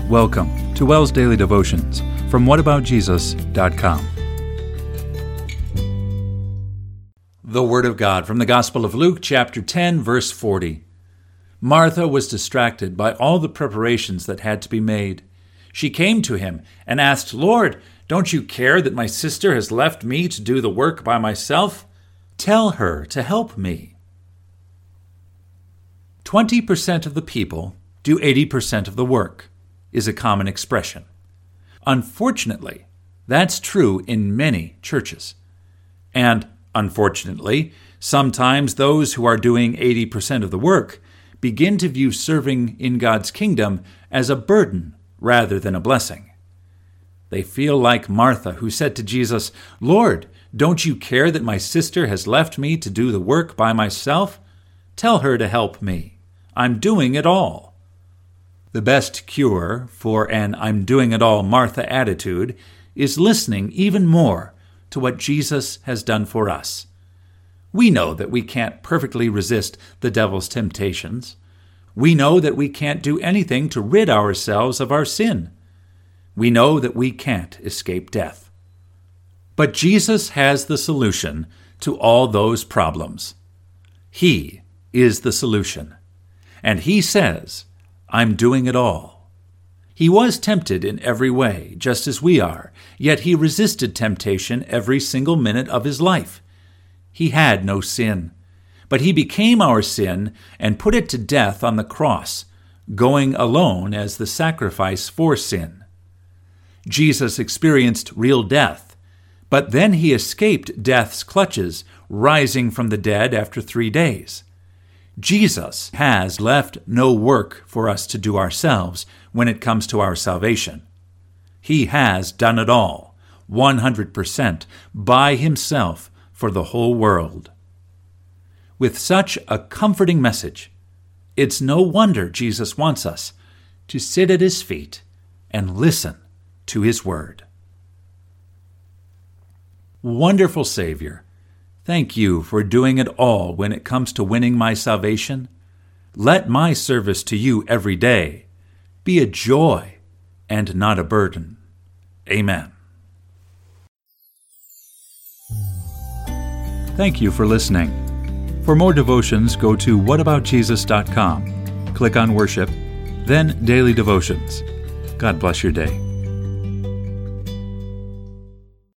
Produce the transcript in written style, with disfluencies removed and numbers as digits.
Welcome to WELS Daily Devotions from whataboutjesus.com. The Word of God from the Gospel of Luke, chapter 10, verse 40. Martha was distracted by all the preparations that had to be made. She came to him and asked, "Lord, don't you care that my sister has left me to do the work by myself? Tell her to help me." 20% of the people do 80% of the work is a common expression. Unfortunately, that's true in many churches. And unfortunately, sometimes those who are doing 80% of the work begin to view serving in God's kingdom as a burden rather than a blessing. They feel like Martha, who said to Jesus, "Lord, don't you care that my sister has left me to do the work by myself? Tell her to help me. I'm doing it all." The best cure for an "I'm doing it all" Martha attitude is listening even more to what Jesus has done for us. We know that we can't perfectly resist the devil's temptations. We know that we can't do anything to rid ourselves of our sin. We know that we can't escape death. But Jesus has the solution to all those problems. He is the solution. And he says, "I'm doing it all." He was tempted in every way, just as we are, yet he resisted temptation every single minute of his life. He had no sin, but he became our sin and put it to death on the cross, going alone as the sacrifice for sin. Jesus experienced real death, but then he escaped death's clutches, rising from the dead after 3 days. Jesus has left no work for us to do ourselves when it comes to our salvation. He has done it all, 100%, by himself for the whole world. With such a comforting message, it's no wonder Jesus wants us to sit at his feet and listen to his word. Wonderful Savior, thank you for doing it all when it comes to winning my salvation. Let my service to you every day be a joy and not a burden. Amen. Thank you for listening. For more devotions, go to whataboutjesus.com. Click on Worship, then Daily Devotions. God bless your day.